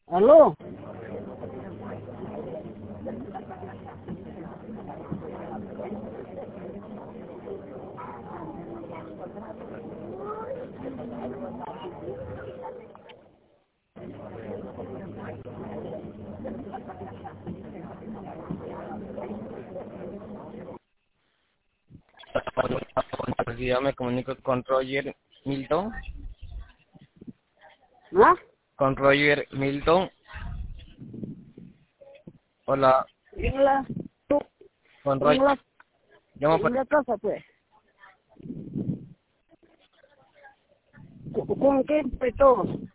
¿Aló? Yo me comunico con Roger Milton. ¿Ah? Con Roger Milton. Hola, Hola. ¿Tú? con ¿En Roger. la, Llamo en la casa, pues? ¿Con qué empezó?